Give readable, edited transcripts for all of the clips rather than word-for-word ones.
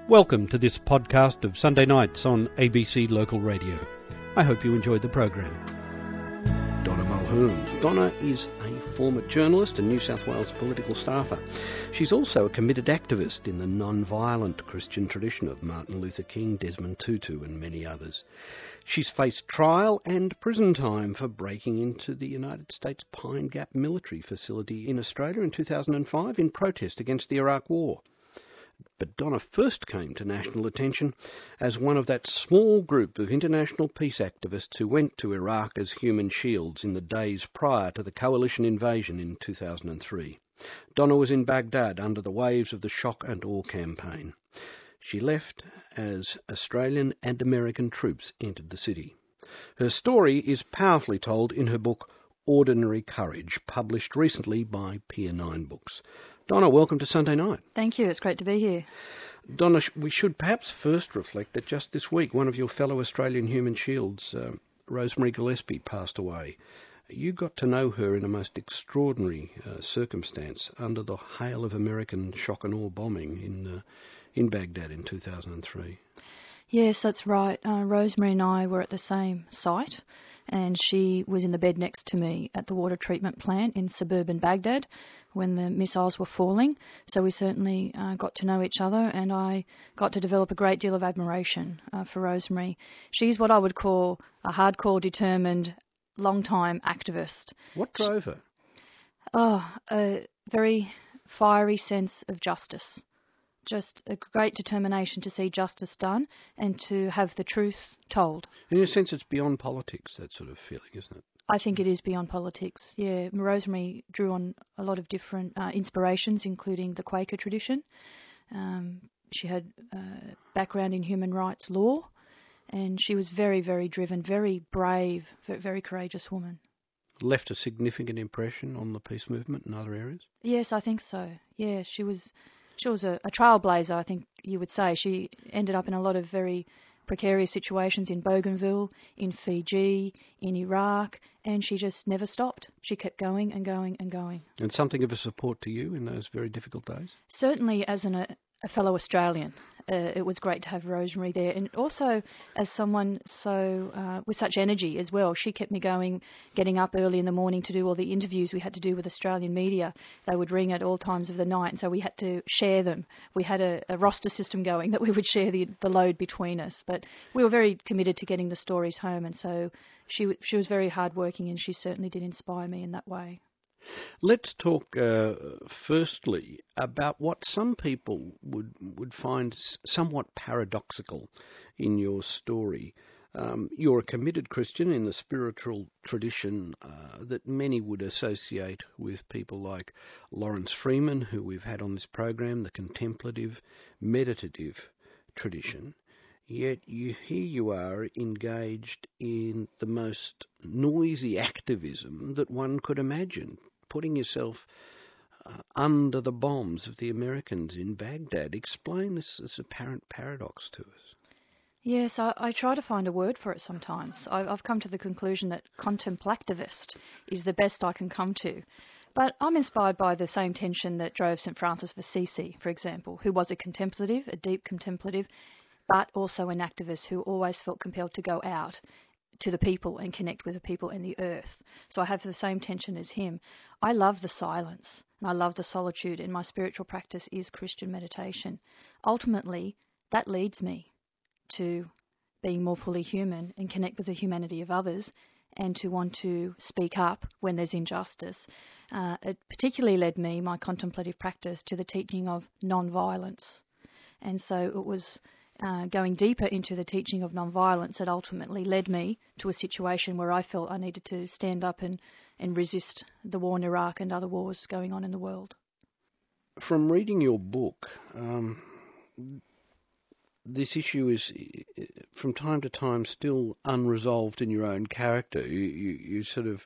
Welcome to this podcast of Sunday nights on ABC Local Radio. I hope you enjoyed the program. Donna Mulhern. Donna is a former journalist and New South Wales political staffer. She's also a committed activist in the non-violent Christian tradition of Martin Luther King, Desmond Tutu and many others. She's faced trial and prison time for breaking into the United States Pine Gap military facility in Australia in 2005 in protest against the Iraq War. But Donna first came to national attention as one of that small group of international peace activists who went to Iraq as human shields in the days prior to the coalition invasion in 2003. Donna was in Baghdad under the waves of the Shock and Awe campaign. She left as Australian and American troops entered the city. Her story is powerfully told in her book Ordinary Courage, published recently by Pier 9 Books. Donna, welcome to Sunday Night. Thank you. It's great to be here. Donna, we should perhaps first reflect that just this week one of your fellow Australian human shields, Rosemary Gillespie, passed away. You got to know her in a most extraordinary circumstance under the hail of American shock and awe bombing in Baghdad in 2003. Yes, that's right. Rosemary and I were at the same site, and she was in the bed next to me at the water treatment plant in suburban Baghdad when the missiles were falling. So we certainly got to know each other, and I got to develop a great deal of admiration for Rosemary. She's what I would call a hardcore, determined, long-time activist. What drove her? A very fiery sense of justice. Just a great determination to see justice done and to have the truth told. In a sense, it's beyond politics, that sort of feeling, isn't it? I think it is beyond politics, yeah. Rosemary drew on a lot of different inspirations, including the Quaker tradition. She had a background in human rights law, and she was very, very driven, very brave, very courageous woman. Left a significant impression on the peace movement in other areas? Yes, I think so. Yeah, she was a trailblazer, I think you would say. She ended up in a lot of very precarious situations in Bougainville, in Fiji, in Iraq, and she just never stopped. She kept going and going and going. And something of a support to you in those very difficult days? Certainly as a fellow Australian, it was great to have Rosemary there, and also as someone with such energy as well. She kept me going, getting up early in the morning to do all the interviews we had to do with Australian media. They would ring at all times of the night, and so we had to share them. We had a roster system going that we would share the load between us, but we were very committed to getting the stories home, and so she was very hardworking, and she certainly did inspire me in that way. Let's talk firstly about what some people would find somewhat paradoxical in your story. You're a committed Christian in the spiritual tradition that many would associate with people like Lawrence Freeman, who we've had on this program, the contemplative, meditative tradition. Yet here you are engaged in the most noisy activism that one could imagine, putting yourself under the bombs of the Americans in Baghdad. Explain this apparent paradox to us. Yes, I try to find a word for it sometimes. I've come to the conclusion that contemplativist is the best I can come to. But I'm inspired by the same tension that drove St. Francis of Assisi, for example, who was a contemplative, a deep contemplative, but also an activist who always felt compelled to go out to the people and connect with the people and the earth. So I have the same tension as him. I love the silence and I love the solitude, and my spiritual practice is Christian meditation. Ultimately, that leads me to being more fully human and connect with the humanity of others, and to want to speak up when there's injustice. It particularly led me, my contemplative practice, to the teaching of non-violence. And so it was going deeper into the teaching of non-violence that ultimately led me to a situation where I felt I needed to stand up and resist the war in Iraq and other wars going on in the world. From reading your book, this issue is from time to time still unresolved in your own character. You sort of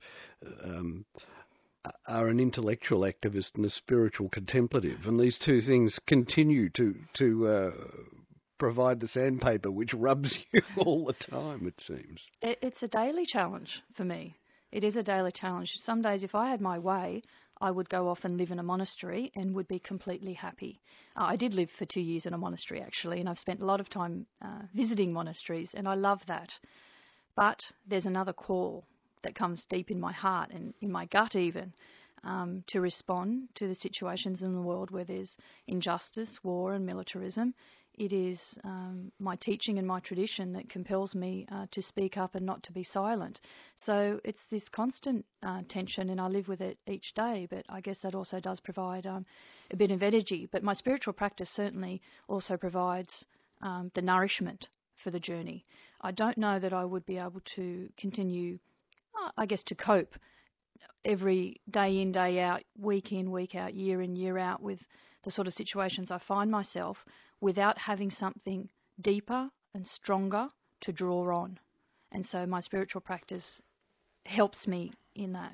are an intellectual activist and a spiritual contemplative, and these two things continue to provide the sandpaper which rubs you all the time, it seems. It's a daily challenge for me. It is a daily challenge. Some days, if I had my way, I would go off and live in a monastery and would be completely happy. I did live for 2 years in a monastery, actually, and I've spent a lot of time visiting monasteries, and I love that. But there's another call that comes deep in my heart and in my gut even, to respond to the situations in the world where there's injustice, war and militarism. It is my teaching and my tradition that compels me to speak up and not to be silent. So it's this constant tension, and I live with it each day, but I guess that also does provide a bit of energy. But my spiritual practice certainly also provides the nourishment for the journey. I don't know that I would be able to continue, I guess, to cope every day in, day out, week in, week out, year in, year out with the sort of situations I find myself without having something deeper and stronger to draw on. And so my spiritual practice helps me in that.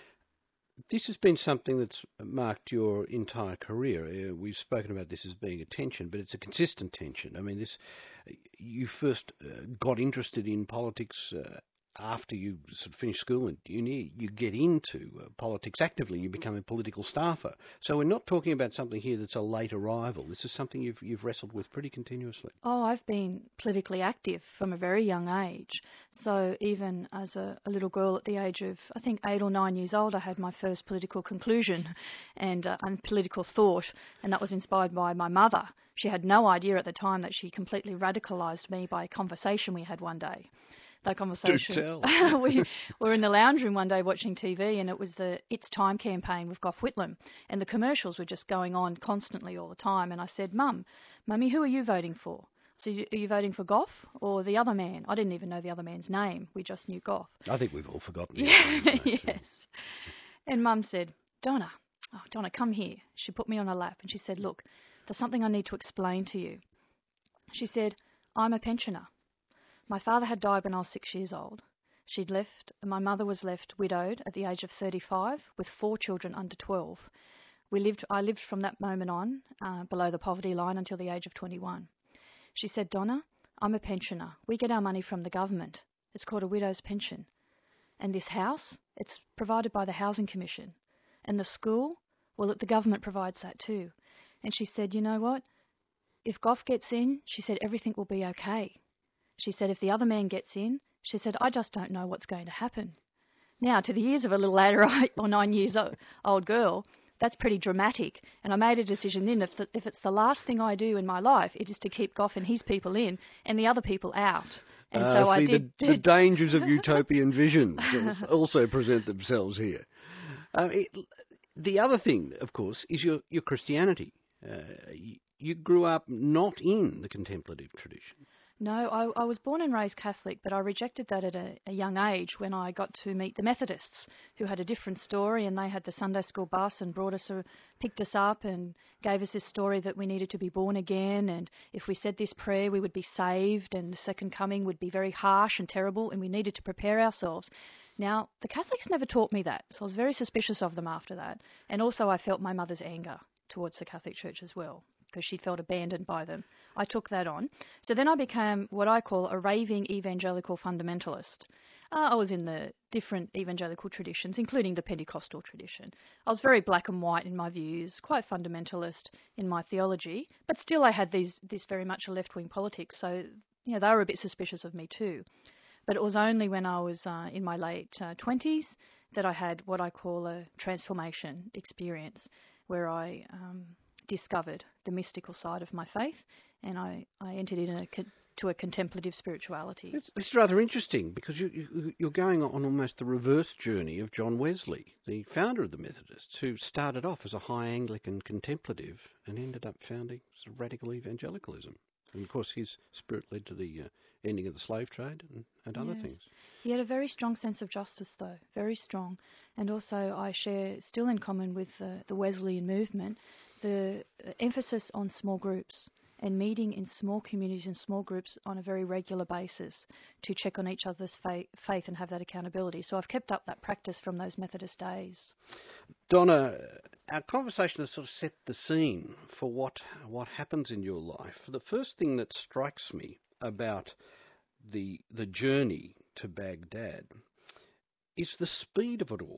This has been something that's marked your entire career. We've spoken about this as being a tension, but it's a consistent tension. I mean, you first got interested in politics after you sort of finish school and uni. You get into politics actively. You become a political staffer. So we're not talking about something here that's a late arrival. This is something you've wrestled with pretty continuously. Oh, I've been politically active from a very young age. So even as a little girl at the age of, I think, 8 or 9 years old, I had my first political conclusion and political thought, and that was inspired by my mother. She had no idea at the time that she completely radicalised me by a conversation we had one day. That conversation. Do tell. We were in the lounge room one day watching TV, and it was the It's Time campaign with Gough Whitlam, and the commercials were just going on constantly all the time. And I said, Mummy, who are you voting for? So are you voting for Gough or the other man? I didn't even know the other man's name. We just knew Gough. I think we've all forgotten. Yes. And Mum said, Donna, come here. She put me on her lap and she said, look, there's something I need to explain to you. She said, I'm a pensioner. My father had died when I was 6 years old. My mother was left widowed at the age of 35 with 4 children under 12. I lived from that moment on below the poverty line until the age of 21. She said, Donna, I'm a pensioner. We get our money from the government. It's called a widow's pension. And this house, it's provided by the Housing Commission. And the school, well, the government provides that too. And she said, you know what? If Gough gets in, she said, everything will be okay. She said, if the other man gets in, she said, I just don't know what's going to happen. Now, to the ears of a little 8 or 9 years old girl, that's pretty dramatic. And I made a decision then, if it's the last thing I do in my life, it is to keep Gough and his people in and the other people out. And so I did. The dangers of utopian visions also present themselves here. The other thing, of course, is your Christianity. You grew up not in the contemplative tradition. No, I was born and raised Catholic, but I rejected that at a young age when I got to meet the Methodists, who had a different story, and they had the Sunday school bus and picked us up and gave us this story that we needed to be born again, and if we said this prayer we would be saved, and the second coming would be very harsh and terrible, and we needed to prepare ourselves. Now, the Catholics never taught me that, so I was very suspicious of them after that, and also I felt my mother's anger towards the Catholic Church as well, because she felt abandoned by them. I took that on. So then I became what I call a raving evangelical fundamentalist. I was in the different evangelical traditions, including the Pentecostal tradition. I was very black and white in my views, quite fundamentalist in my theology, but still I had this very much a left-wing politics, so they were a bit suspicious of me too. But it was only when I was in my late 20s that I had what I call a transformation experience, where I discovered the mystical side of my faith, and I entered into a contemplative spirituality. It's rather interesting because you're going on almost the reverse journey of John Wesley, the founder of the Methodists, who started off as a high Anglican contemplative and ended up founding sort of radical evangelicalism. And of course his spirit led to the ending of the slave trade and other things. He had a very strong sense of justice, though, very strong. And also I share still in common with the Wesleyan movement the emphasis on small groups and meeting in small communities and small groups on a very regular basis to check on each other's faith and have that accountability. So I've kept up that practice from those Methodist days. Donna, our conversation has sort of set the scene for what happens in your life. The first thing that strikes me about the journey to Baghdad is the speed of it all.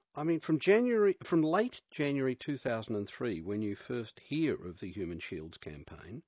I mean, from late January 2003, when you first hear of the Human Shields campaign,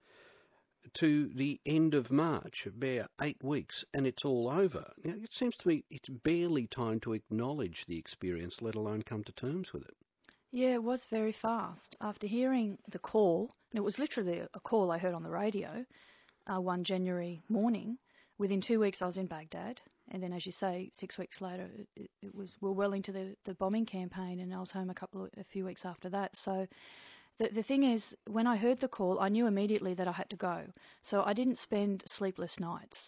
to the end of March, a bare 8 weeks, and it's all over. Now, it seems to me it's barely time to acknowledge the experience, let alone come to terms with it. Yeah, it was very fast. After hearing the call, and it was literally a call I heard on the radio one January morning, within 2 weeks I was in Baghdad. And then, as you say, 6 weeks later, we're well into the bombing campaign, and I was home a few weeks after that. So the thing is, when I heard the call, I knew immediately that I had to go. So I didn't spend sleepless nights.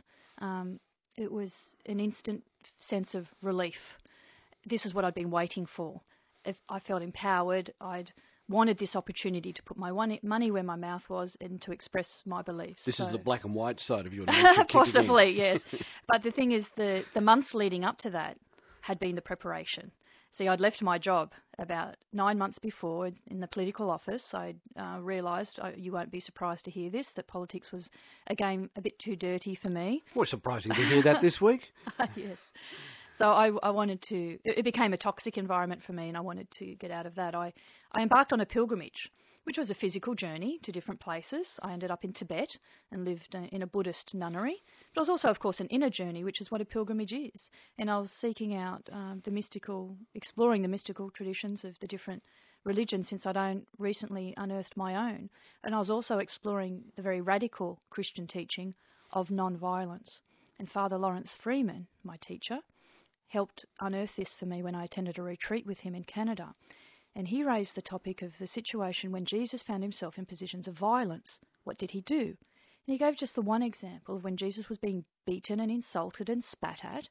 It was an instant sense of relief. This is what I'd been waiting for. If I felt empowered, I'd wanted this opportunity to put my money where my mouth was and to express my beliefs. This is the black and white side of your nature. Possibly, yes. But the thing is, the months leading up to that had been the preparation. See, I'd left my job about 9 months before in the political office. I realised, you won't be surprised to hear this, that politics was a game a bit too dirty for me. Well, surprising to hear that this week. Yes. So I wanted to, it became a toxic environment for me, and I wanted to get out of that. I embarked on a pilgrimage, which was a physical journey to different places. I ended up in Tibet and lived in a Buddhist nunnery. But it was also, of course, an inner journey, which is what a pilgrimage is. And I was seeking out exploring the mystical traditions of the different religions, since I'd recently unearthed my own. And I was also exploring the very radical Christian teaching of non-violence. And Father Lawrence Freeman, my teacher, helped unearth this for me when I attended a retreat with him in Canada. And he raised the topic of the situation when Jesus found himself in positions of violence. What did he do? And he gave just the one example of when Jesus was being beaten and insulted and spat at.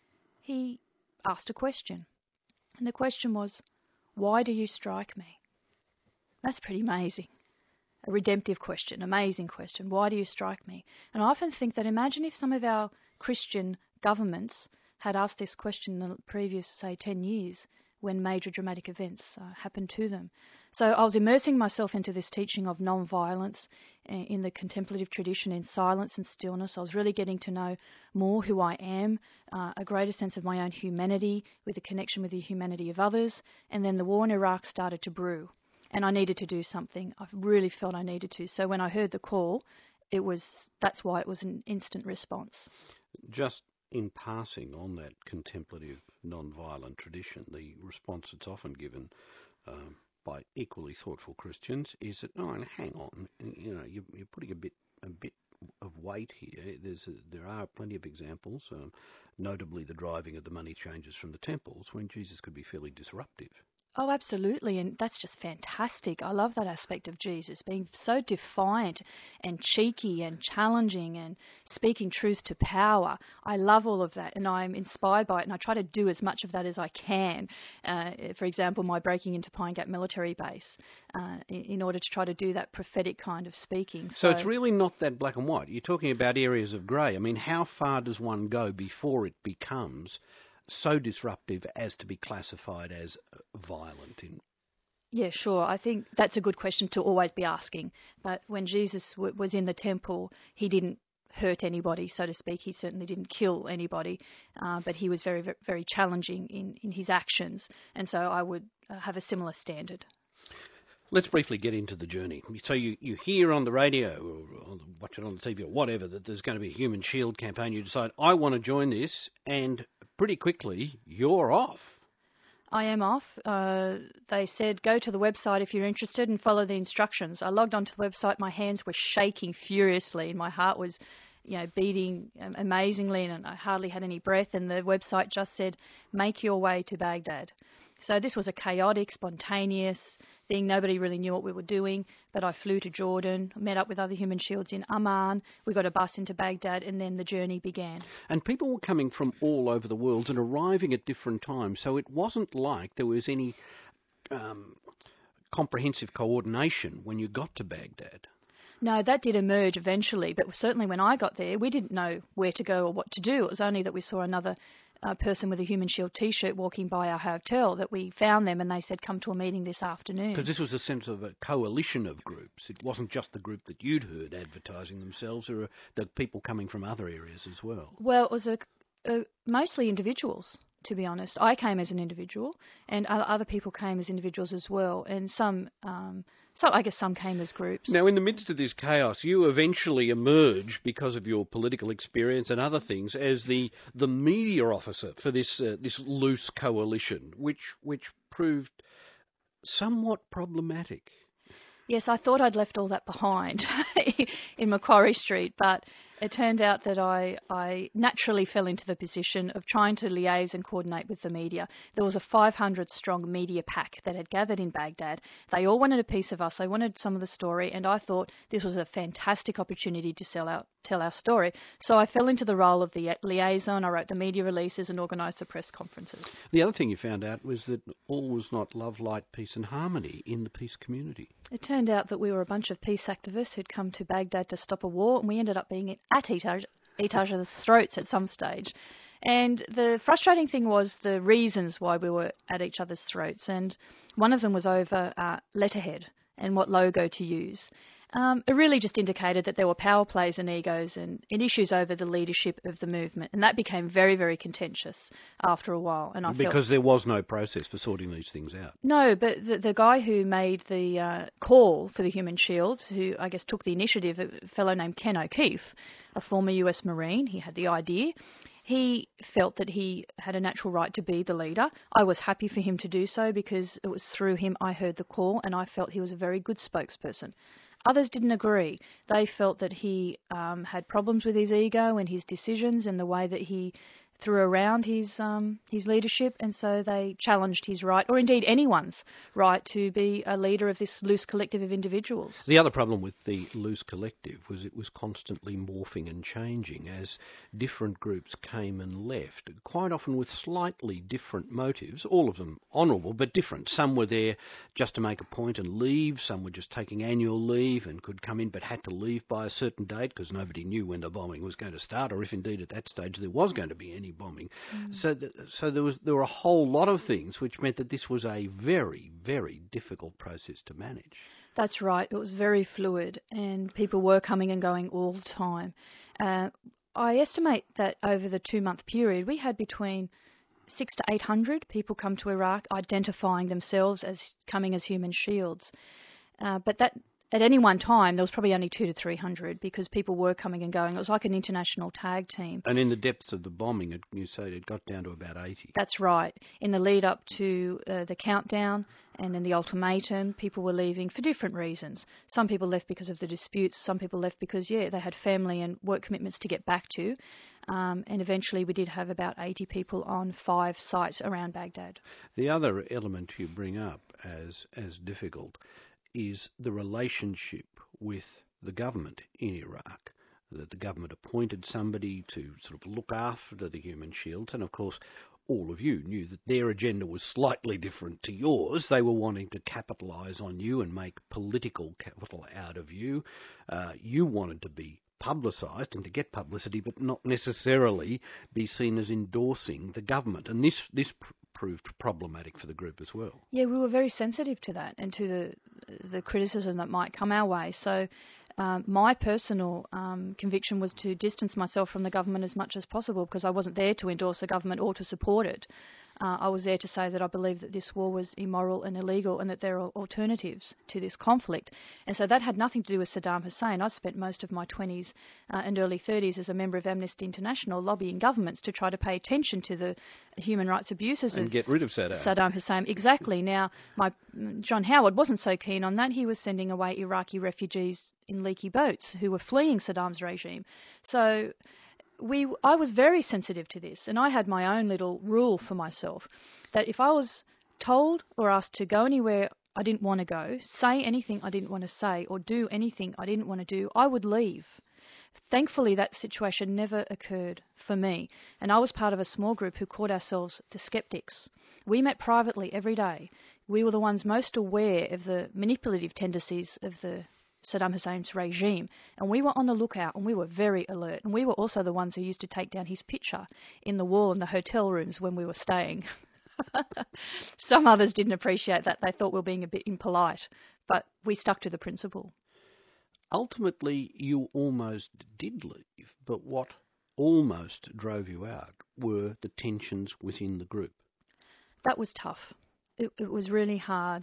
He asked a question. And the question was, why do you strike me? That's pretty amazing. A redemptive question, amazing question. Why do you strike me? And I often think that imagine if some of our Christian governments had asked this question in the previous, say, 10 years when major dramatic events happened to them. So I was immersing myself into this teaching of non-violence in the contemplative tradition, in silence and stillness. I was really getting to know more who I am, a greater sense of my own humanity with a connection with the humanity of others. And then the war in Iraq started to brew, and I needed to do something. I really felt I needed to. So when I heard the call, that's why it was an instant response. Just in passing on that contemplative, non-violent tradition, the response that's often given by equally thoughtful Christians is that, oh, hang on, you're putting a bit of weight here. There are plenty of examples, notably the driving of the money changers from the temples, when Jesus could be fairly disruptive. Oh, absolutely, and that's just fantastic. I love that aspect of Jesus, being so defiant and cheeky and challenging and speaking truth to power. I love all of that, and I'm inspired by it, and I try to do as much of that as I can. For example, my breaking into Pine Gap military base, in order to try to do that prophetic kind of speaking. So it's really not that black and white. You're talking about areas of grey. I mean, how far does one go before it becomes so disruptive as to be classified as violent? Yeah, sure. I think that's a good question to always be asking. But when Jesus was in the temple, he didn't hurt anybody, so to speak. He certainly didn't kill anybody, but he was very, very, very challenging in his actions. And so I would have a similar standard. Let's briefly get into the journey. So you hear on the radio or watch it on the TV or whatever that there's going to be a Human Shield campaign. You decide, I want to join this, and pretty quickly you're off. I am off. They said, go to the website if you're interested and follow the instructions. I logged onto the website. My hands were shaking furiously and my heart was beating amazingly, and I hardly had any breath. And the website just said, make your way to Baghdad. So this was a chaotic, spontaneous thing. Nobody really knew what we were doing, but I flew to Jordan, met up with other Human Shields in Amman. We got a bus into Baghdad, and then the journey began. And people were coming from all over the world and arriving at different times, so it wasn't like there was any comprehensive coordination when you got to Baghdad. No, that did emerge eventually, but certainly when I got there, we didn't know where to go or what to do. It was only that we saw another person with a Human Shield T-shirt walking by our hotel that we found them, and they said, come to a meeting this afternoon. Because this was a sense of a coalition of groups. It wasn't just the group that you'd heard advertising themselves. There were the people coming from other areas as well. Well, it was mostly individuals. to be honest. I came as an individual, and other people came as individuals as well, and some I guess some came as groups. Now, in the midst of this chaos, you eventually emerge, because of your political experience and other things, as the media officer for this loose coalition, which proved somewhat problematic. Yes, I thought I'd left all that behind in Macquarie Street, but it turned out that I naturally fell into the position of trying to liaise and coordinate with the media. There was a 500-strong media pack that had gathered in Baghdad. They all wanted a piece of us. They wanted some of the story, and I thought this was a fantastic opportunity to tell our story. So I fell into the role of the liaison. I wrote the media releases and organised the press conferences. The other thing you found out was that all was not love, light, peace and harmony in the peace community. It turned out that we were a bunch of peace activists who'd come to Baghdad to stop a war, and we ended up being at each other's throats at some stage. And the frustrating thing was the reasons why we were at each other's throats, and one of them was over letterhead and what logo to use. It really just indicated that there were power plays and egos and issues over the leadership of the movement, and that became very, very contentious after a while. And because there was no process for sorting these things out. No, but the guy who made the call for the Human Shields, who I guess took the initiative, a fellow named Ken O'Keefe, a former US Marine, he had the idea. He felt that he had a natural right to be the leader. I was happy for him to do so because it was through him I heard the call, and I felt he was a very good spokesperson. Others didn't agree. They felt that he had problems with his ego and his decisions and the way that he threw around his leadership, and so they challenged his right, or indeed anyone's right, to be a leader of this loose collective of individuals. The other problem with the loose collective was it was constantly morphing and changing as different groups came and left, quite often with slightly different motives, all of them honourable but different. Some were there just to make a point and leave, some were just taking annual leave and could come in but had to leave by a certain date because nobody knew when the bombing was going to start, or if indeed at that stage there was going to be any bombing. So there were a whole lot of things which meant that this was a very, very difficult process to manage. That's right. It was very fluid and people were coming and going all the time. I estimate that over the 2-month period we had between 600 to 800 people come to Iraq identifying themselves as coming as Human Shields. But that at any one time, there was probably only 200 to 300 because people were coming and going. It was like an international tag team. And in the depths of the bombing, you said it got down to about 80. That's right. In the lead up to the countdown and then the ultimatum, people were leaving for different reasons. Some people left because of the disputes. Some people left because, they had family and work commitments to get back to. And eventually we did have about 80 people on 5 sites around Baghdad. The other element you bring up as difficult is the relationship with the government in Iraq, that the government appointed somebody to sort of look after the Human Shields, and of course all of you knew that their agenda was slightly different to yours. They were wanting to capitalise on you and make political capital out of you. You wanted to be publicised and to get publicity, but not necessarily be seen as endorsing the government. And this proved problematic for the group as well. Yeah, we were very sensitive to that and to the criticism that might come our way. So my personal conviction was to distance myself from the government as much as possible because I wasn't there to endorse the government or to support it. I was there to say that I believe that this war was immoral and illegal and that there are alternatives to this conflict. And so that had nothing to do with Saddam Hussein. I spent most of my 20s and early 30s as a member of Amnesty International lobbying governments to try to pay attention to the human rights abuses and get rid of Saddam Hussein. Exactly. Now, John Howard wasn't so keen on that. He was sending away Iraqi refugees in leaky boats who were fleeing Saddam's regime. So I was very sensitive to this, and I had my own little rule for myself that if I was told or asked to go anywhere I didn't want to go, say anything I didn't want to say, or do anything I didn't want to do, I would leave. Thankfully, that situation never occurred for me, and I was part of a small group who called ourselves the Skeptics. We met privately every day. We were the ones most aware of the manipulative tendencies of the Saddam Hussein's regime, and we were on the lookout and we were very alert, and we were also the ones who used to take down his picture in the wall in the hotel rooms when we were staying. Some others didn't appreciate that. They thought we were being a bit impolite, but we stuck to the principle. Ultimately, you almost did leave, but what almost drove you out were the tensions within the group. That was tough. It was really hard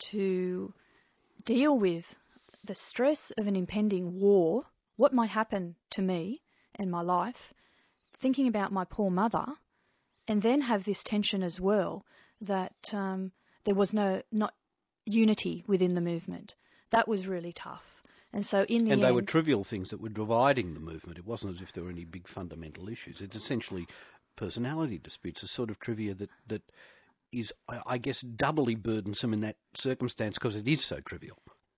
to deal with the stress of an impending war, what might happen to me and my life, thinking about my poor mother, and then have this tension as well that there was not unity within the movement. That was really tough. And so in the end... And they were trivial things that were dividing the movement. It wasn't as if there were any big fundamental issues. It's essentially personality disputes, a sort of trivia that is, I guess, doubly burdensome in that circumstance because it is so trivial.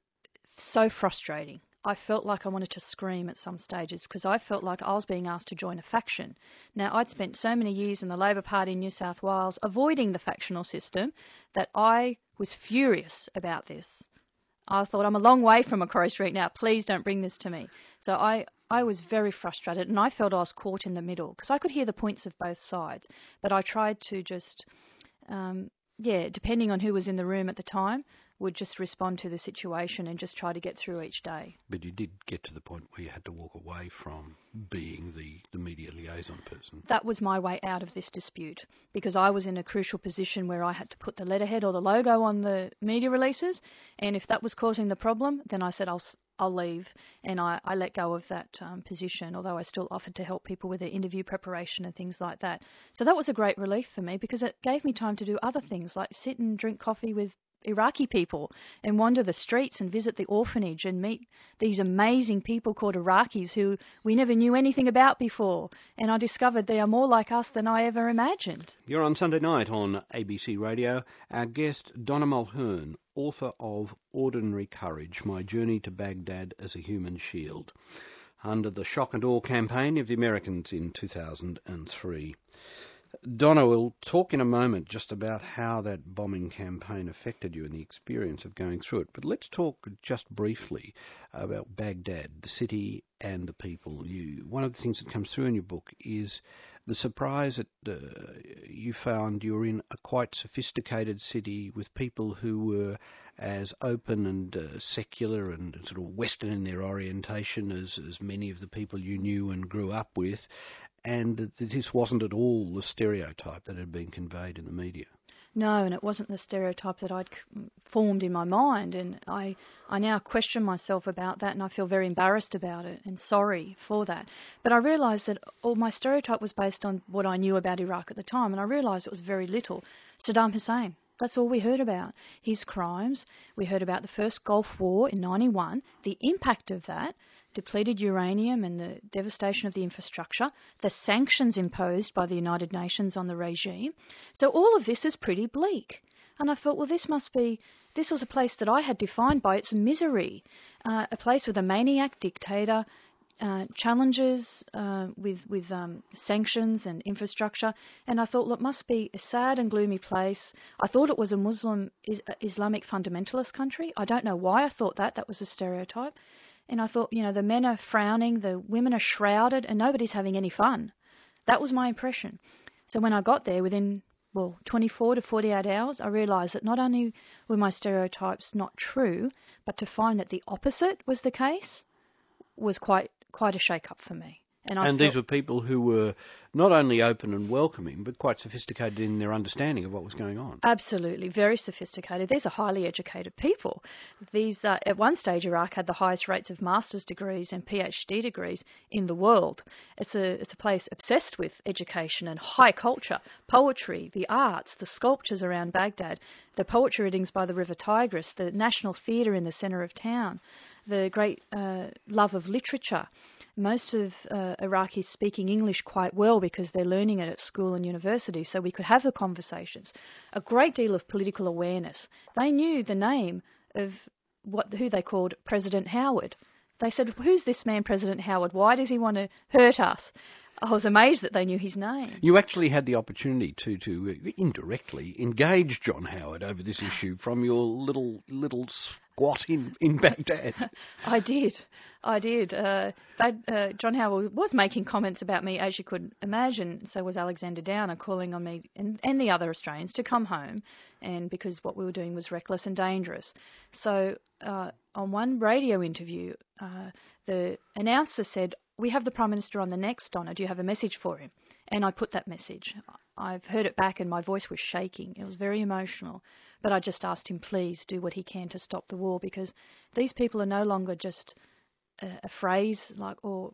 So frustrating. I felt like I wanted to scream at some stages because I felt like I was being asked to join a faction. Now, I'd spent so many years in the Labor Party in New South Wales avoiding the factional system that I was furious about this. I thought, I'm a long way from Macquarie Street now. Please don't bring this to me. So I was very frustrated, and I felt I was caught in the middle because I could hear the points of both sides. But I tried to just, depending on who was in the room at the time, would just respond to the situation and just try to get through each day. But you did get to the point where you had to walk away from being the media liaison person. That was my way out of this dispute because I was in a crucial position where I had to put the letterhead or the logo on the media releases, and if that was causing the problem, then I said I'll leave, and I let go of that position, although I still offered to help people with their interview preparation and things like that. So that was a great relief for me because it gave me time to do other things like sit and drink coffee with Iraqi people and wander the streets and visit the orphanage and meet these amazing people called Iraqis who we never knew anything about before. And I discovered they are more like us than I ever imagined. You're on Sunday night on ABC Radio. Our guest, Donna Mulhern, author of Ordinary Courage, My Journey to Baghdad as a Human Shield, under the shock and awe campaign of the Americans in 2003. Donna, we'll talk in a moment just about how that bombing campaign affected you and the experience of going through it. But let's talk just briefly about Baghdad, the city and the people. One of the things that comes through in your book is the surprise that you found you were in a quite sophisticated city with people who were as open and secular and sort of Western in their orientation as many of the people you knew and grew up with, and that this wasn't at all the stereotype that had been conveyed in the media. No, and it wasn't the stereotype that I'd formed in my mind, and I now question myself about that, and I feel very embarrassed about it and sorry for that. But I realised that all my stereotype was based on what I knew about Iraq at the time, and I realised it was very little. Saddam Hussein, that's all we heard about. His crimes. We heard about the first Gulf War in 91, the impact of that, depleted uranium and the devastation of the infrastructure, the sanctions imposed by the United Nations on the regime. So all of this is pretty bleak. And I thought, well, this was a place that I had defined by its misery, a place with a maniac dictator, challenges with sanctions and infrastructure. And I thought, look, it must be a sad and gloomy place. I thought it was a Muslim Islamic fundamentalist country. I don't know why I thought that. That was a stereotype. And I thought, the men are frowning, the women are shrouded, and nobody's having any fun. That was my impression. So when I got there, within, 24 to 48 hours, I realised that not only were my stereotypes not true, but to find that the opposite was the case was quite a shake-up for me. And these were people who were not only open and welcoming, but quite sophisticated in their understanding of what was going on. Absolutely, very sophisticated. These are highly educated people. These, at one stage, Iraq had the highest rates of master's degrees and PhD degrees in the world. It's a place obsessed with education and high culture, poetry, the arts, the sculptures around Baghdad, the poetry readings by the River Tigris, the National Theatre in the centre of town, the great love of literature. Most of Iraqis speaking English quite well because they're learning it at school and university, so we could have the conversations. A great deal of political awareness. They knew the name of who they called President Howard. They said, who's this man, President Howard? Why does he want to hurt us? I was amazed that they knew his name. You actually had the opportunity to indirectly engage John Howard over this issue from your little squat in Baghdad. I did. John Howard was making comments about me, as you could imagine. So was Alexander Downer, calling on me and the other Australians to come home, and because what we were doing was reckless and dangerous. So on one radio interview, the announcer said, we have the Prime Minister on the next, Donna. Do you have a message for him? And I put that message. I've heard it back and my voice was shaking. It was very emotional. But I just asked him, please do what he can to stop the war, because these people are no longer just a phrase or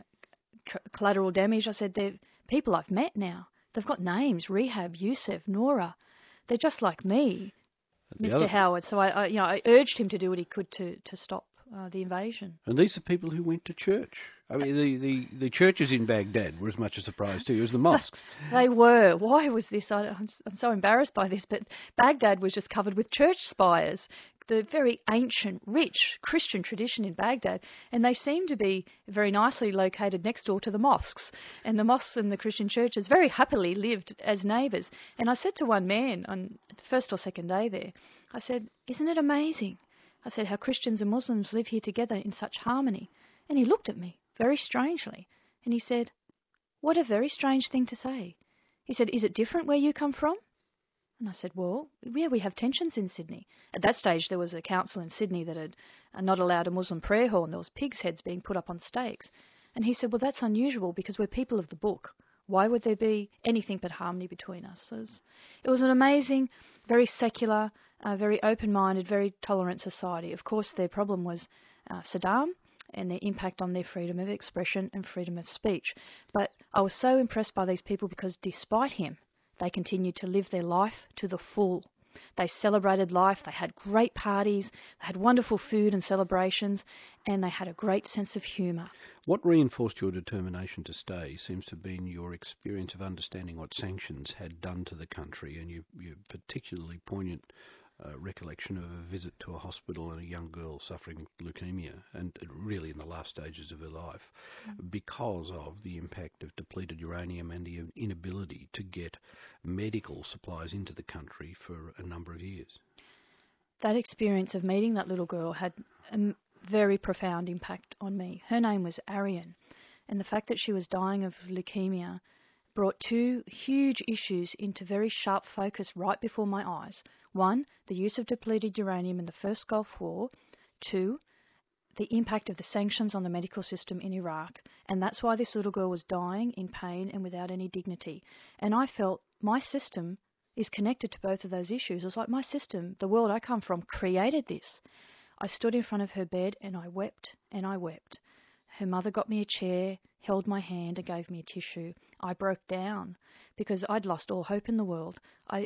collateral damage. I said, they're people I've met now. They've got names: Rehab, Yusuf, Nora. They're just like me, Mr. Howard. So I urged him to do what he could to stop the invasion. And these are people who went to church. I mean, the churches in Baghdad were as much a surprise to you as the mosques. They were. Why was this? I'm so embarrassed by this, but Baghdad was just covered with church spires, the very ancient, rich Christian tradition in Baghdad, and they seem to be very nicely located next door to the mosques. And the mosques and the Christian churches very happily lived as neighbours. And I said to one man on the first or second day there, I said, isn't it amazing? I said, how Christians and Muslims live here together in such harmony. And he looked at me very strangely and he said, what a very strange thing to say. He said, is it different where you come from? And I said, well, yeah, we have tensions in Sydney. At that stage, there was a council in Sydney that had not allowed a Muslim prayer hall, and there was pigs' heads being put up on stakes. And he said, well, that's unusual because we're people of the book. Why would there be anything but harmony between us? So it was an amazing, very secular, very open-minded, very tolerant society. Of course, their problem was Saddam and their impact on their freedom of expression and freedom of speech. But I was so impressed by these people because despite him, they continued to live their life to the full. They celebrated life, they had great parties, they had wonderful food and celebrations, and they had a great sense of humour. What reinforced your determination to stay seems to have been your experience of understanding what sanctions had done to the country, and your particularly poignant recollection of a visit to a hospital and a young girl suffering leukemia, and really in the last stages of her life, because of the impact of depleted uranium and the inability to get medical supplies into the country for a number of years. That experience of meeting that little girl had a very profound impact on me. Her name was Arian, and the fact that she was dying of leukemia brought two huge issues into very sharp focus right before my eyes. One, the use of depleted uranium in the first Gulf War. Two, the impact of the sanctions on the medical system in Iraq. And that's why this little girl was dying in pain and without any dignity. And I felt my system is connected to both of those issues. It was like my system, the world I come from, created this. I stood in front of her bed and I wept and I wept. Her mother got me a chair, held my hand and gave me a tissue. I broke down because I'd lost all hope in the world.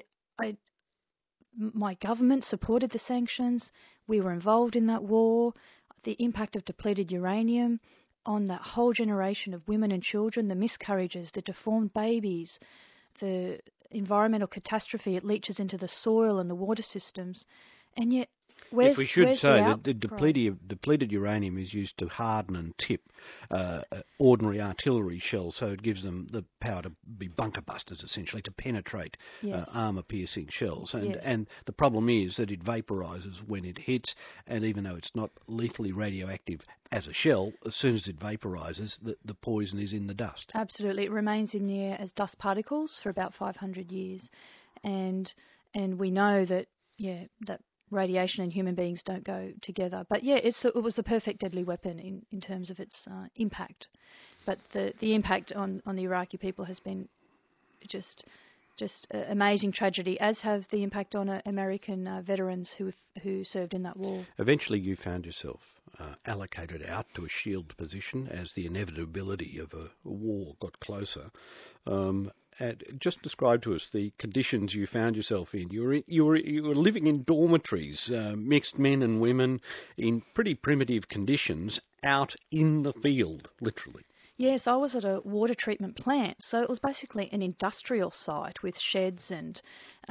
My government supported the sanctions. We were involved in that war. The impact of depleted uranium on that whole generation of women and children, the miscarriages, the deformed babies, the environmental catastrophe it leaches into the soil and the water systems. And yet, we should say that the depleted uranium is used to harden and tip ordinary artillery shells, so it gives them the power to be bunker busters, essentially, to penetrate armour-piercing shells. And the problem is that it vaporizes when it hits, and even though it's not lethally radioactive as a shell, as soon as it vaporizes, the poison is in the dust. Absolutely. It remains in the air as dust particles for about 500 years. And we know that radiation and human beings don't go together. But it was the perfect deadly weapon in terms of its impact. But the impact on the Iraqi people has been just amazing tragedy, as have the impact on American veterans who served in that war. Eventually you found yourself allocated out to a shield position as the inevitability of a war got closer. And just describe to us the conditions you found yourself in. You were living in dormitories, mixed men and women, in pretty primitive conditions, out in the field, literally. Yes, I was at a water treatment plant, so it was basically an industrial site with sheds and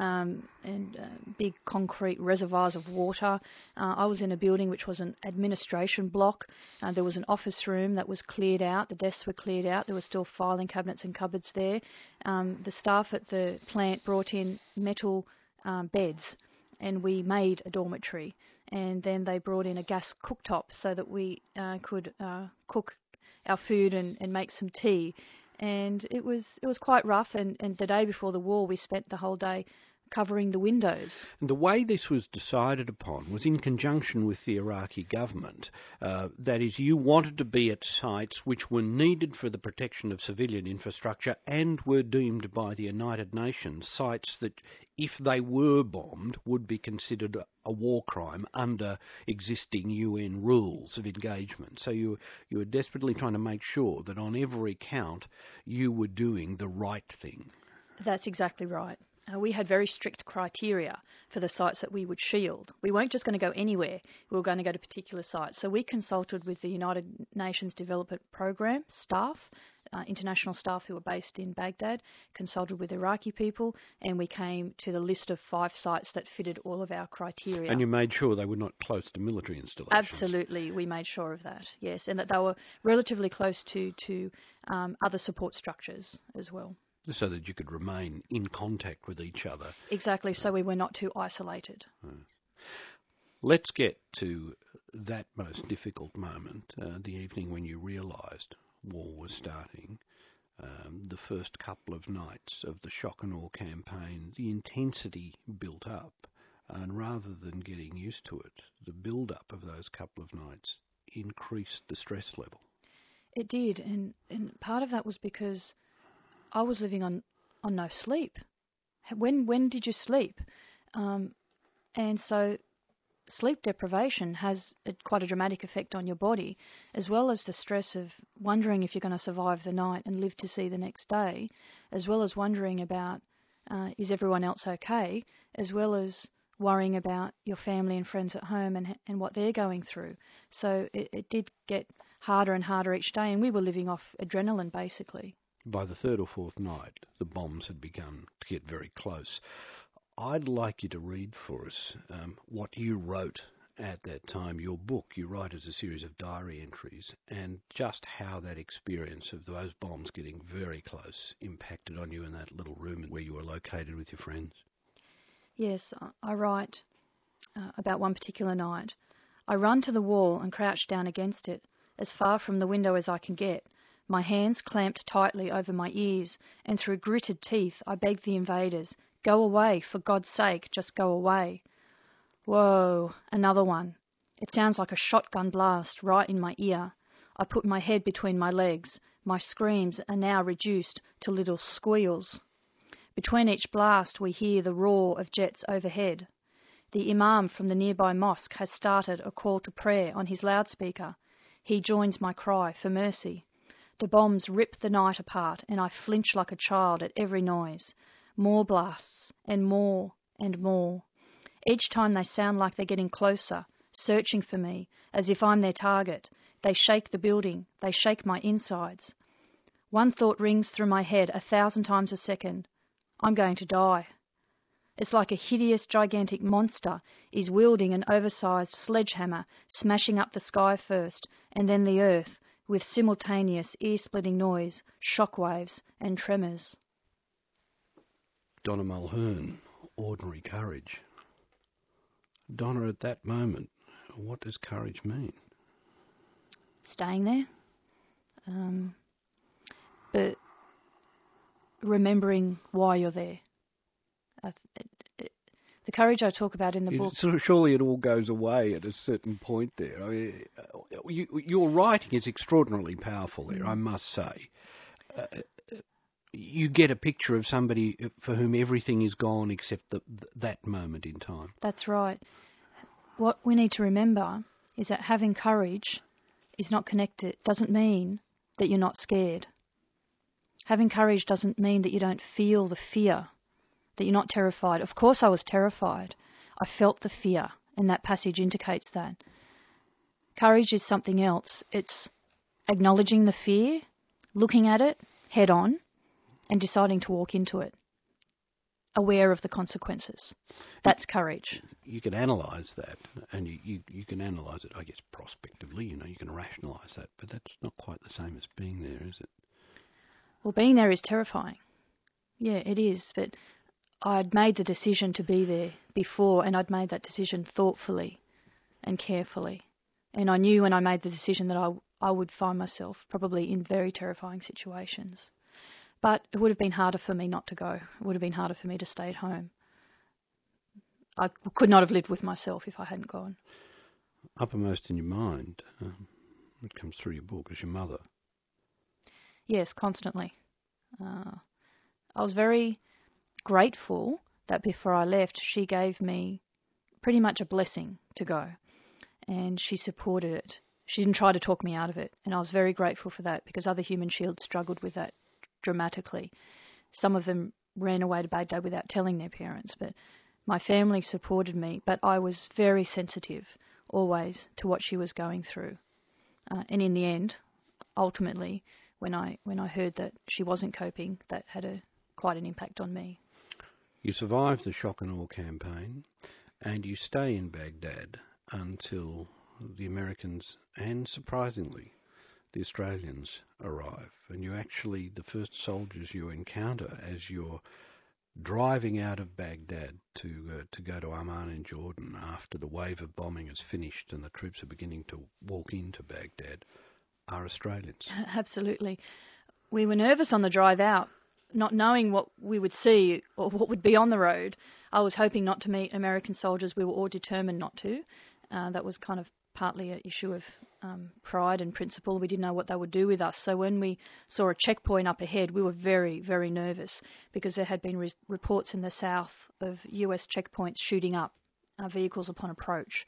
big concrete reservoirs of water. I was in a building which was an administration block. There was an office room that was cleared out. The desks were cleared out. There were still filing cabinets and cupboards there. The staff at the plant brought in metal beds, and we made a dormitory. And then they brought in a gas cooktop so that we could cook our food and make some tea. And it was quite rough, and the day before the war we spent the whole day covering the windows. And the way this was decided upon was in conjunction with the Iraqi government. That is, you wanted to be at sites which were needed for the protection of civilian infrastructure and were deemed by the United Nations sites that, if they were bombed, would be considered a war crime under existing UN rules of engagement. So you were desperately trying to make sure that on every count you were doing the right thing. That's exactly right. We had very strict criteria for the sites that we would shield. We weren't just going to go anywhere. We were going to go to particular sites. So we consulted with the United Nations Development Programme staff, international staff who were based in Baghdad, consulted with Iraqi people, and we came to the list of 5 sites that fitted all of our criteria. And you made sure they were not close to military installations? Absolutely, we made sure of that, yes, and that they were relatively close to other support structures as well. So that you could remain in contact with each other. Exactly, so we were not too isolated. Let's get to that most difficult moment, the evening when you realised war was starting. The first couple of nights of the shock and awe campaign, the intensity built up, and rather than getting used to it, the build-up of those couple of nights increased the stress level. It did, and part of that was because I was living on no sleep. When did you sleep? And so sleep deprivation has quite a dramatic effect on your body, as well as the stress of wondering if you're going to survive the night and live to see the next day, as well as wondering about is everyone else okay, as well as worrying about your family and friends at home and what they're going through. So it did get harder and harder each day, and we were living off adrenaline basically. By the third or fourth night, the bombs had begun to get very close. I'd like you to read for us what you wrote at that time, your book. You write as a series of diary entries, and just how that experience of those bombs getting very close impacted on you in that little room where you were located with your friends. Yes, I write about one particular night. I run to the wall and crouch down against it, as far from the window as I can get, my hands clamped tightly over my ears, and through gritted teeth I begged the invaders, "Go away, for God's sake, just go away." Whoa, another one. It sounds like a shotgun blast right in my ear. I put my head between my legs. My screams are now reduced to little squeals. Between each blast we hear the roar of jets overhead. The imam from the nearby mosque has started a call to prayer on his loudspeaker. He joins my cry for mercy. The bombs rip the night apart, and I flinch like a child at every noise. More blasts, and more, and more. Each time they sound like they're getting closer, searching for me, as if I'm their target. They shake the building, they shake my insides. One thought rings through my head 1,000 times a second. I'm going to die. It's like a hideous, gigantic monster is wielding an oversized sledgehammer, smashing up the sky first, and then the earth, with simultaneous ear-splitting noise, shockwaves and tremors. Donna Mulhern, Ordinary Courage. Donna, at that moment, what does courage mean? Staying there, but remembering why you're there. The courage I talk about in the book... Surely it all goes away at a certain point there. I mean, your writing is extraordinarily powerful there, I must say. You get a picture of somebody for whom everything is gone except that moment in time. That's right. What we need to remember is that having courage is not connected, doesn't mean that you're not scared. Having courage doesn't mean that you don't feel the fear, that you're not terrified. Of course I was terrified. I felt the fear, and that passage indicates that. Courage is something else. It's acknowledging the fear, looking at it head on, and deciding to walk into it, aware of the consequences. That's courage. You can analyse that, and you can analyse it, I guess, prospectively. You can rationalise that, but that's not quite the same as being there, is it? Well, being there is terrifying. Yeah, it is, but I'd made the decision to be there before, and I'd made that decision thoughtfully and carefully. And I knew when I made the decision that I would find myself probably in very terrifying situations. But it would have been harder for me not to go. It would have been harder for me to stay at home. I could not have lived with myself if I hadn't gone. Uppermost in your mind, it comes through your book, is your mother. Yes, constantly. I was very grateful that before I left, she gave me pretty much a blessing to go, and she supported it. She didn't try to talk me out of it, and I was very grateful for that, because other human shields struggled with that dramatically. Some of them ran away to Baghdad without telling their parents, but my family supported me. But I was very sensitive always to what she was going through, and in the end, ultimately, when I heard that she wasn't coping, that had quite an impact on me. You survive the shock and awe campaign, and you stay in Baghdad until the Americans and, surprisingly, the Australians arrive. And you're actually the first soldiers you encounter as you're driving out of Baghdad to go to Amman in Jordan after the wave of bombing is finished and the troops are beginning to walk into Baghdad, are Australians. Absolutely. We were nervous on the drive out, not knowing what we would see or what would be on the road. I was hoping not to meet American soldiers. We were all determined not to. That was kind of partly an issue of pride and principle. We didn't know what they would do with us. So when we saw a checkpoint up ahead, we were very, very nervous, because there had been reports in the south of US checkpoints shooting up vehicles upon approach.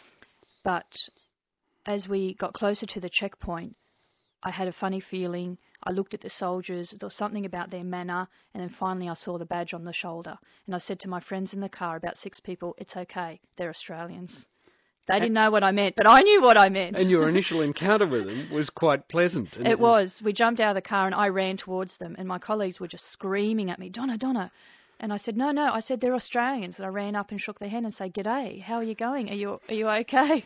But as we got closer to the checkpoint, I had a funny feeling. I looked at the soldiers. There was something about their manner. And then finally I saw the badge on the shoulder. And I said to my friends in the car, about 6 people, "It's okay. They're Australians." They didn't know what I meant, but I knew what I meant. And your initial encounter with them was quite pleasant. It was. We jumped out of the car and I ran towards them. And my colleagues were just screaming at me, "Donna." And I said, no. I said, "They're Australians." And I ran up and shook their hand and said, "G'day, how are you going? Are you okay?"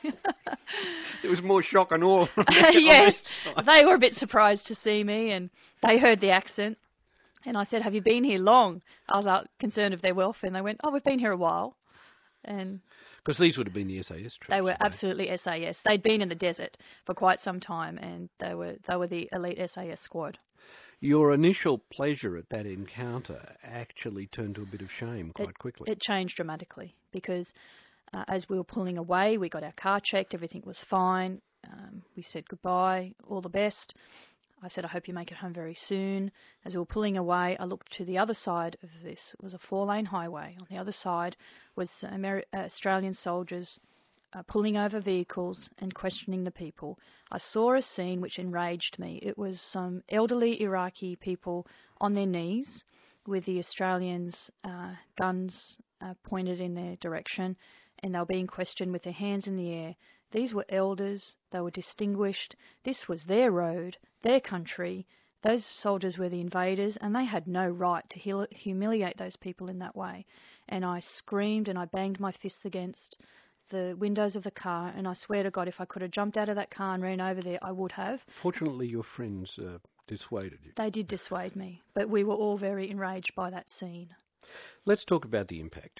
It was more shock and awe. Yes, they were a bit surprised to see me, and they heard the accent. And I said, "Have you been here long?" I was concerned of their welfare, and they went, "Oh, we've been here a while." And because these would have been the SAS troops. They were absolutely SAS. They'd been in the desert for quite some time, and they were the elite SAS squad. Your initial pleasure at that encounter actually turned to a bit of shame quite quickly. It changed dramatically, because as we were pulling away, we got our car checked, everything was fine. We said goodbye, all the best. I said, "I hope you make it home very soon." As we were pulling away, I looked to the other side of this. It was a 4-lane highway. On the other side was Australian soldiers pulling over vehicles and questioning the people. I saw a scene which enraged me. It was some elderly Iraqi people on their knees with the Australians' guns pointed in their direction, and they were being questioned with their hands in the air. These were elders. They were distinguished. This was their road, their country. Those soldiers were the invaders, and they had no right to humiliate those people in that way. And I screamed and I banged my fists against the windows of the car, and I swear to God, if I could have jumped out of that car and ran over there, I would have. Fortunately, your friends dissuaded you. They did dissuade me, but we were all very enraged by that scene. Let's talk about the impact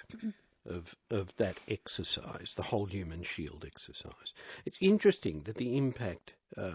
of that exercise, the whole human shield exercise. It's interesting that the impact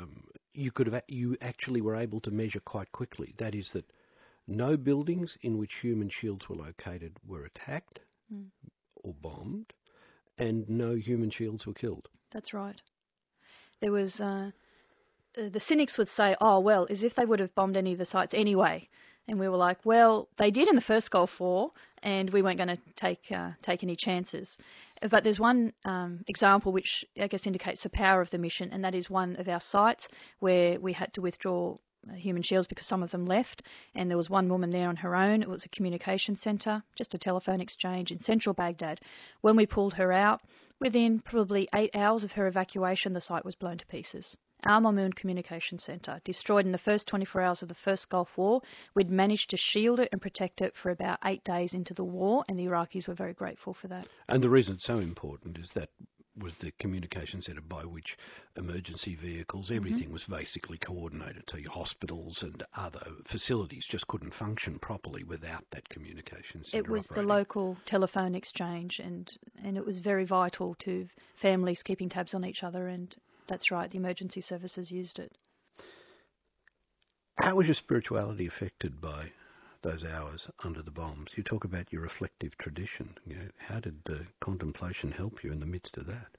you actually were able to measure quite quickly. That is that no buildings in which human shields were located were attacked or bombed, and no human shields were killed. That's right. There was the cynics would say, "Oh well, as if they would have bombed any of the sites anyway." And we were like, "Well, they did in the first Gulf War, and we weren't going to take any chances." But there's one example which I guess indicates the power of the mission, and that is one of our sites where we had to withdraw human shields because some of them left, and there was one woman there on her own. It was a communication centre, just a telephone exchange in central Baghdad. When we pulled her out, within probably 8 hours of her evacuation, the site was blown to pieces. Al Mamoun Communication Centre, destroyed in the first 24 hours of the first Gulf War. We'd managed to shield it and protect it for about 8 days into the war, and the Iraqis were very grateful for that. And the reason it's so important is that was the communication centre by which emergency vehicles, everything was basically coordinated. So your hospitals and other facilities just couldn't function properly without that communication centre. It was operating. the local telephone exchange, and it was very vital to families keeping tabs on each other, and that's right, the emergency services used it. How was your spirituality affected by those hours under the bombs. You talk about your reflective tradition. How did contemplation help you in the midst of that?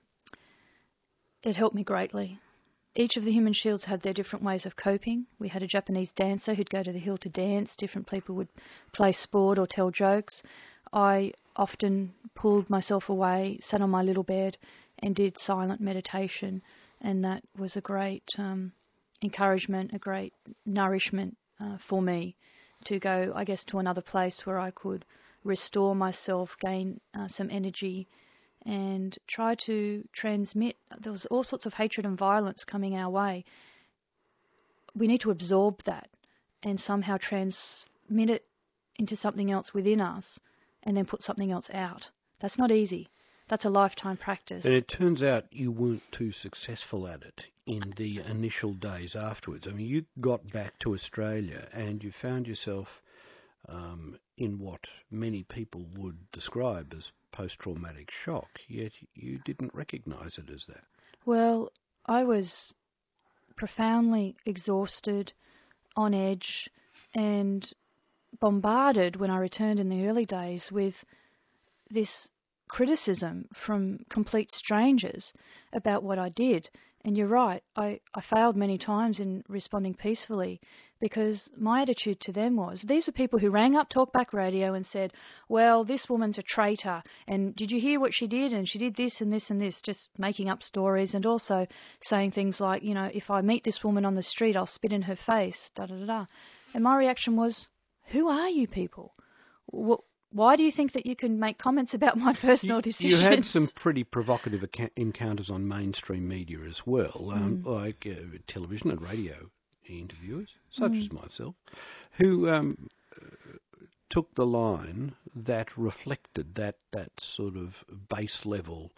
It helped me greatly. Each of the Human Shields had their different ways of coping. We had a Japanese dancer who'd go to the hill to dance. Different people would play sport or tell jokes. I often pulled myself away, sat on my little bed and did silent meditation, and that was a great encouragement, a great nourishment for me to go, I guess, to another place where I could restore myself, gain some energy, and try to transmit. There was all sorts of hatred and violence coming our way. We need to absorb that and somehow transmit it into something else within us and then put something else out. That's not easy. That's a lifetime practice. And it turns out you weren't too successful at it in the initial days afterwards. I mean, you got back to Australia and you found yourself in what many people would describe as post-traumatic shock, yet you didn't recognise it as that. Well, I was profoundly exhausted, on edge, and bombarded when I returned in the early days with this criticism from complete strangers about what I did. And you're right, I failed many times in responding peacefully because my attitude to them was, these are people who rang up Talkback Radio and said, well, this woman's a traitor, and did you hear what she did? And she did this and this and this, just making up stories, and also saying things like, you know, if I meet this woman on the street, I'll spit in her face, da-da-da-da. And my reaction was, who are you people? Why do you think that you can make comments about my personal decisions? You had some pretty provocative encounters on mainstream media as well, like television and radio interviewers, such as myself, who took the line that reflected that sort of base level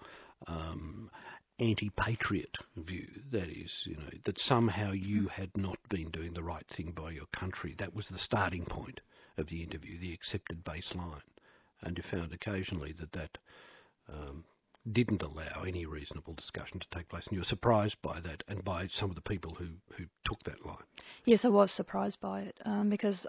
anti-patriot view. That is, you know, that somehow you had not been doing the right thing by your country. That was the starting point of the interview, the accepted baseline. And you found occasionally that didn't allow any reasonable discussion to take place. And you were surprised by that and by some of the people who took that line. Yes, I was surprised by it because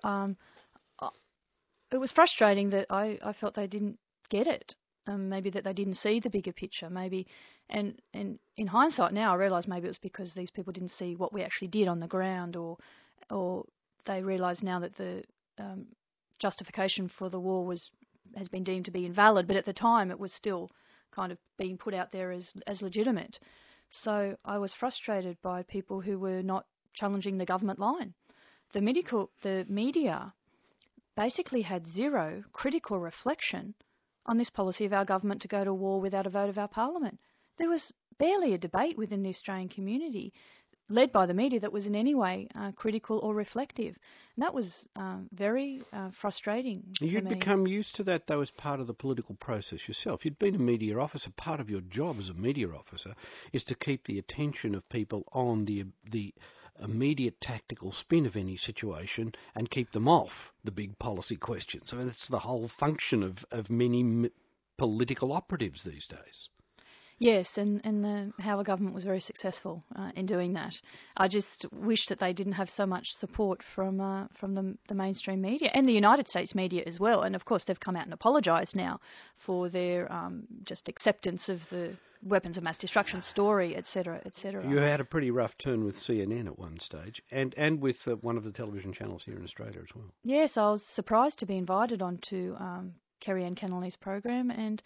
it was frustrating that I felt they didn't get it. Maybe that they didn't see the bigger picture, maybe. And in hindsight now, I realise maybe it was because these people didn't see what we actually did on the ground, or they realise now that the justification for the war has been deemed to be invalid, but at the time it was still kind of being put out there as legitimate. So I was frustrated by people who were not challenging the government line. The media basically had zero critical reflection on this policy of our government to go to war without a vote of our parliament. There was barely a debate within the Australian community led by the media that was in any way critical or reflective. And that was very frustrating. You'd become used to that, though, as part of the political process yourself. You'd been a media officer. Part of your job as a media officer is to keep the attention of people on the immediate tactical spin of any situation and keep them off the big policy questions. I mean, that's the whole function of many political operatives these days. Yes, and our government was very successful in doing that. I just wish that they didn't have so much support from the mainstream media and the United States media as well. And of course, they've come out and apologised now for their just acceptance of the weapons of mass destruction story, etc., etc. You had a pretty rough turn with CNN at one stage, and with one of the television channels here in Australia as well. Yes, I was surprised to be invited onto Kerry-Anne Kennelly's program, and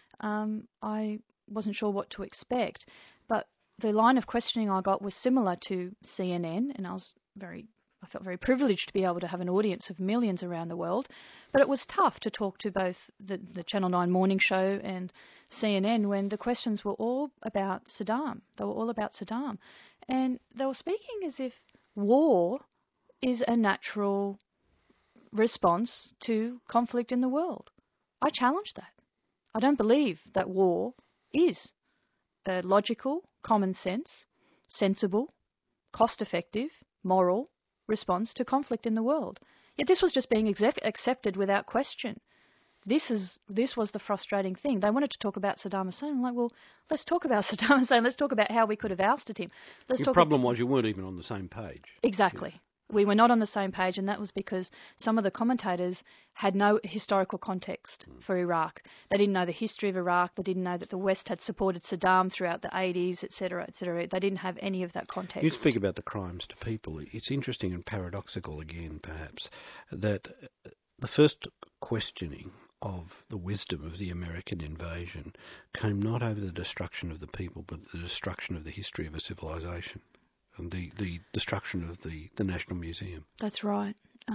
I wasn't sure what to expect, but the line of questioning I got was similar to CNN, and I felt very privileged to be able to have an audience of millions around the world, but it was tough to talk to both the Channel 9 morning show and CNN when the questions were all about Saddam. They were all about Saddam, and they were speaking as if war is a natural response to conflict in the world. I challenge that. I don't believe that war is a logical, common sense, sensible, cost-effective, moral response to conflict in the world. Yet this was just being accepted without question. This was the frustrating thing. They wanted to talk about Saddam Hussein. I'm like, well, let's talk about Saddam Hussein. Let's talk about how we could have ousted him. The problem was you weren't even on the same page. Exactly. We were not on the same page, and that was because some of the commentators had no historical context for Iraq. They didn't know the history of Iraq. They didn't know that the West had supported Saddam throughout the 80s, etc., etc. They didn't have any of that context. You speak about the crimes to people. It's interesting and paradoxical again, perhaps, that the first questioning of the wisdom of the American invasion came not over the destruction of the people, but the destruction of the history of a civilization. And the destruction of the National Museum. That's right.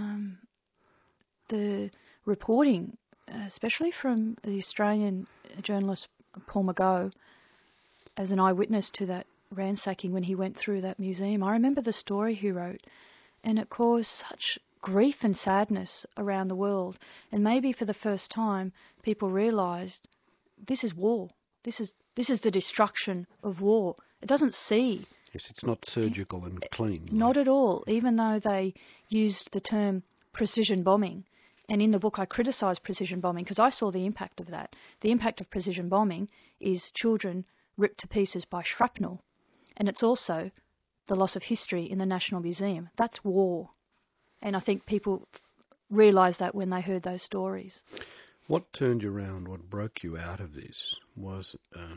The reporting, especially from the Australian journalist Paul McGough, as an eyewitness to that ransacking when he went through that museum, I remember the story he wrote, and it caused such grief and sadness around the world. And maybe for the first time, people realised this is war. This is the destruction of war. It doesn't see. Yes, it's not surgical and clean. Not at all, even though they used the term precision bombing. And in the book I criticise precision bombing because I saw the impact of that. The impact of precision bombing is children ripped to pieces by shrapnel. And it's also the loss of history in the National Museum. That's war. And I think people realised that when they heard those stories. What turned you around, what broke you out of this was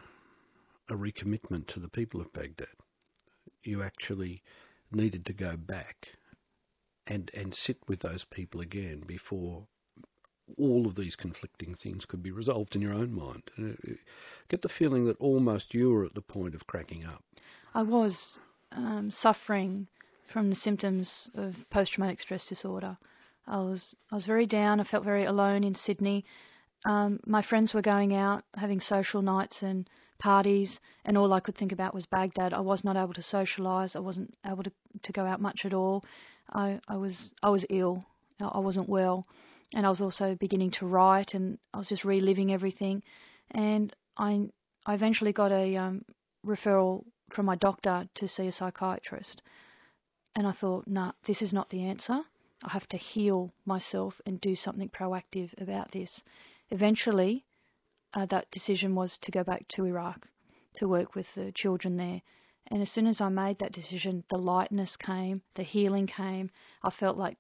a recommitment to the people of Baghdad. You actually needed to go back and sit with those people again before all of these conflicting things could be resolved in your own mind. Get the feeling that almost you were at the point of cracking up. I was suffering from the symptoms of post-traumatic stress disorder. I was very down. I felt very alone in Sydney. My friends were going out, having social nights and parties, and all I could think about was Baghdad. I was not able to socialise. I wasn't able to go out much at all. I was ill. I wasn't well, and I was also beginning to write, and I was just reliving everything. And I eventually got a referral from my doctor to see a psychiatrist, and I thought, nah, this is not the answer. I have to heal myself and do something proactive about this. Eventually, that decision was to go back to Iraq to work with the children there. And as soon as I made that decision, the lightness came, the healing came. I felt like,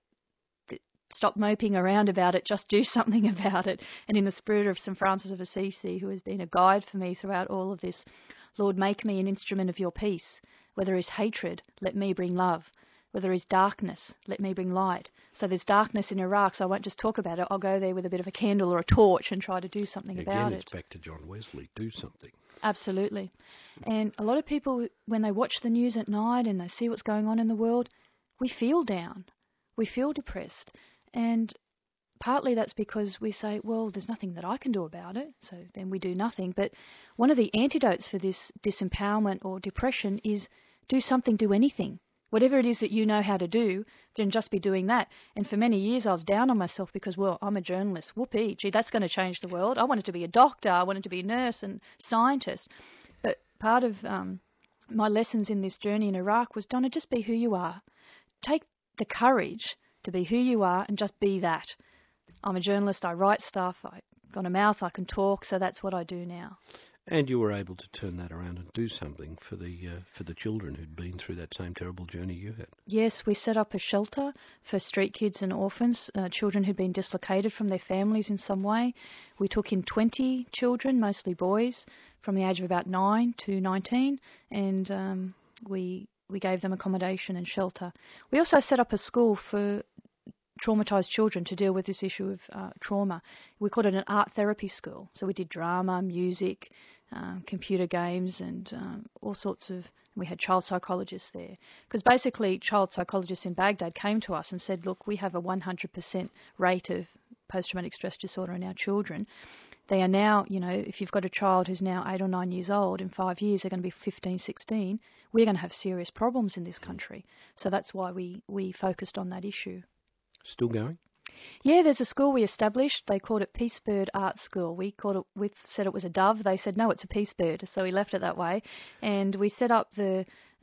stop moping around about it, just do something about it. And in the spirit of St. Francis of Assisi, who has been a guide for me throughout all of this, Lord, make me an instrument of your peace. Where there is hatred, let me bring love. Where there is darkness, let me bring light. So there's darkness in Iraq, so I won't just talk about it. I'll go there with a bit of a candle or a torch and try to do something about it. Again, it's back to John Wesley, do something. Absolutely. And a lot of people, when they watch the news at night and they see what's going on in the world, we feel down. We feel depressed. And partly that's because we say, well, there's nothing that I can do about it, so then we do nothing. But one of the antidotes for this disempowerment or depression is do something, do anything. Whatever it is that you know how to do, then just be doing that. And for many years I was down on myself because, well, I'm a journalist. Whoopee, gee, that's going to change the world. I wanted to be a doctor. I wanted to be a nurse and scientist. But part of my lessons in this journey in Iraq was, Donna, just be who you are. Take the courage to be who you are and just be that. I'm a journalist. I write stuff. I've got a mouth. I can talk. So that's what I do now. And you were able to turn that around and do something for the children who'd been through that same terrible journey you had. Yes, we set up a shelter for street kids and orphans, children who'd been dislocated from their families in some way. We took in 20 children, mostly boys, from the age of about 9 to 19, and we gave them accommodation and shelter. We also set up a school for traumatised children to deal with this issue of trauma. We called it an art therapy school. So we did drama, music, computer games, and all sorts of... We had child psychologists there. Because basically child psychologists in Baghdad came to us and said, look, we have a 100% rate of post-traumatic stress disorder in our children. They are now, if you've got a child who's now 8 or 9 years old, in 5 years they're going to be 15, 16, we're going to have serious problems in this country. So that's why we focused on that issue. Still going? Yeah, there's a school we established. They called it Peace Bird Art School. We said it was a dove. They said, no, it's a peace bird. So we left it that way. And we set up the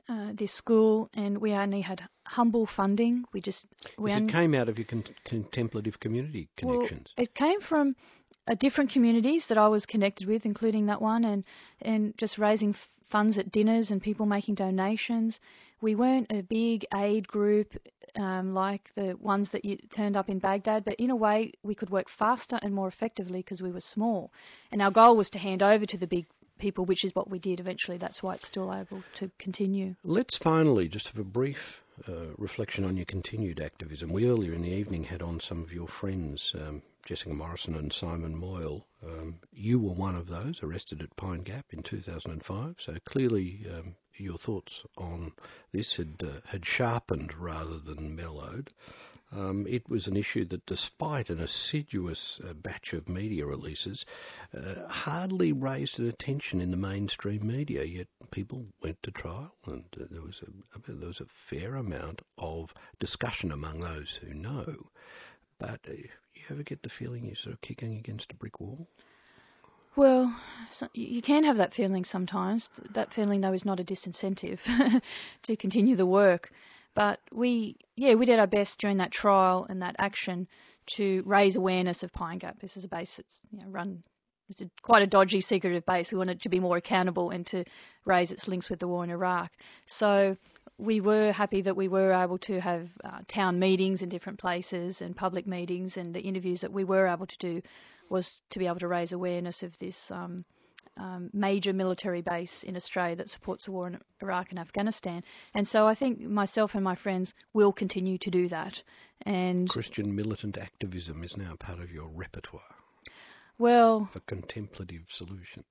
this school, and we only had humble funding. It came out of your contemplative community connections. Well, it came from different communities that I was connected with, including that one, and just raising funds at dinners and people making donations. We weren't a big aid group like the ones that you turned up in Baghdad, but in a way we could work faster and more effectively because we were small. And our goal was to hand over to the big people, which is what we did eventually. That's why it's still able to continue. Let's finally just have a brief reflection on your continued activism. We earlier in the evening had on some of your friends, Jessica Morrison and Simon Moyle. You were one of those arrested at Pine Gap in 2005, so clearly your thoughts on this had sharpened rather than mellowed. It was an issue that, despite an assiduous batch of media releases, hardly raised an attention in the mainstream media, yet people went to trial, and there was a fair amount of discussion among those who know. But you ever get the feeling you're sort of kicking against a brick wall? Well, you can have that feeling sometimes. That feeling, though, is not a disincentive to continue the work. But we did our best during that trial and that action to raise awareness of Pine Gap. This is a base that's run. It's quite a dodgy, secretive base. We wanted it to be more accountable and to raise its links with the war in Iraq. So we were happy that we were able to have town meetings in different places and public meetings, and the interviews that we were able to do was to be able to raise awareness of this major military base in Australia that supports the war in Iraq and Afghanistan. And so I think myself and my friends will continue to do that. And Christian militant activism is now part of your repertoire. Well, for contemplative solutions.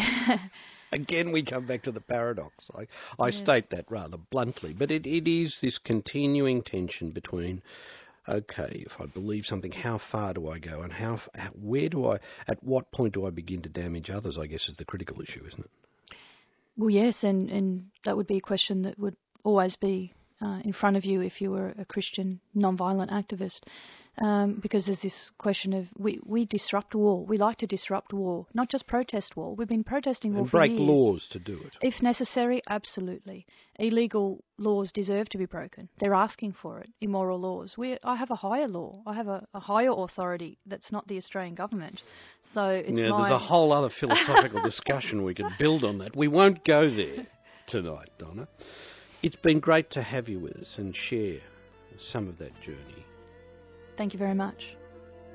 Again, we come back to the paradox. I state that rather bluntly, but it is this continuing tension between, okay, if I believe something, how far do I go, and at what point do I begin to damage others, I guess, is the critical issue, isn't it? Well, yes, and that would be a question that would always be in front of you if you were a Christian non-violent activist, because there's this question of we disrupt war. We like to disrupt war, not just protest war. We've been protesting war for years. And break laws to do it. If necessary, absolutely. Illegal laws deserve to be broken. They're asking for it, immoral laws. I have a higher law. I have a higher authority that's not the Australian government. So it's there's a whole other philosophical discussion we could build on that. We won't go there tonight, Donna. It's been great to have you with us and share some of that journey. Thank you very much.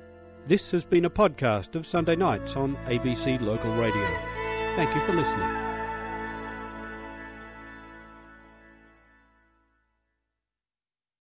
This has been a podcast of Sunday Nights on ABC Local Radio. Thank you for listening.